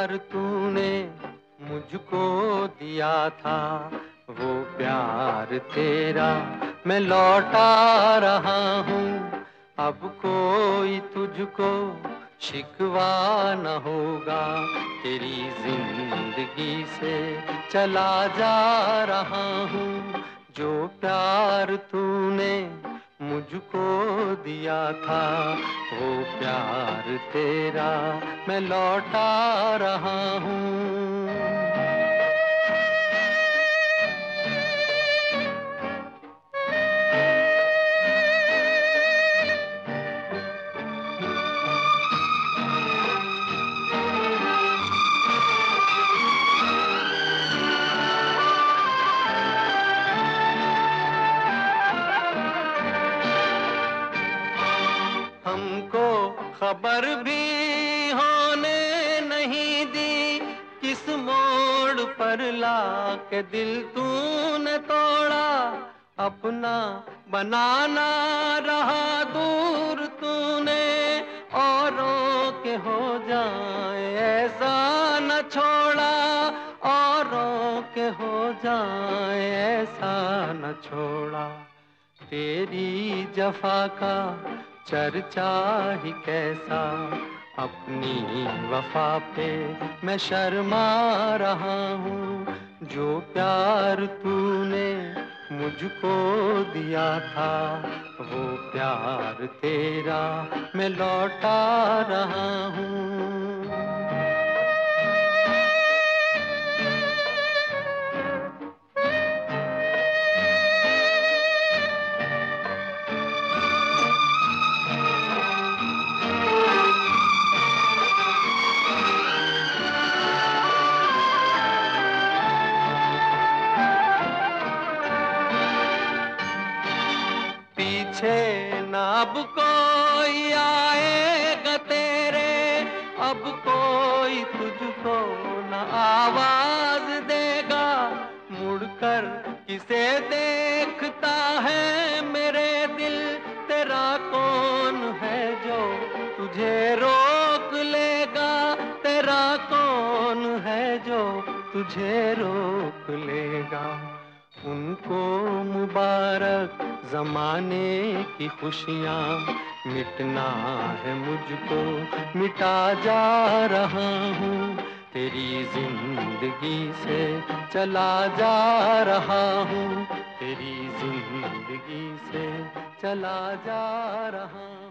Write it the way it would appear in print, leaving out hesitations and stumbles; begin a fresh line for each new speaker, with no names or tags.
प्यार तूने मुझको दिया था, वो प्यार तेरा मैं लौटा रहा हूँ। अब कोई तुझको शिकवा न होगा, तेरी जिंदगी से चला जा रहा हूँ। जो प्यार तूने मुझको दिया था, वो प्यार तेरा मैं लौटा रहा हूँ। हमको खबर भी होने नहीं दी, किस मोड़ पर लाके दिल तूने तोड़ा। अपना बनाना रहा दूर तूने, औरों के हो जाए ऐसा न छोड़ा। औरों के हो जाए ऐसा न छोड़ा। तेरी जफा का चर्चा ही कैसा, अपनी वफा पे मैं शर्मा रहा हूँ। जो प्यार तूने मुझको दिया था, वो प्यार तेरा मैं लौटा रहा हूँ। पीछे न अब कोई आएगा तेरे, अब कोई तुझको न आवाज देगा। मुड़कर किसे देखता है मेरे दिल, तेरा कौन है जो तुझे रोक लेगा। तेरा कौन है जो तुझे रोक लेगा। उनको मुबारक जमाने की खुशियाँ, मिटना है मुझको मिटा जा रहा हूँ। तेरी जिंदगी से चला जा रहा हूँ, तेरी जिंदगी से चला जा रहा हूँ।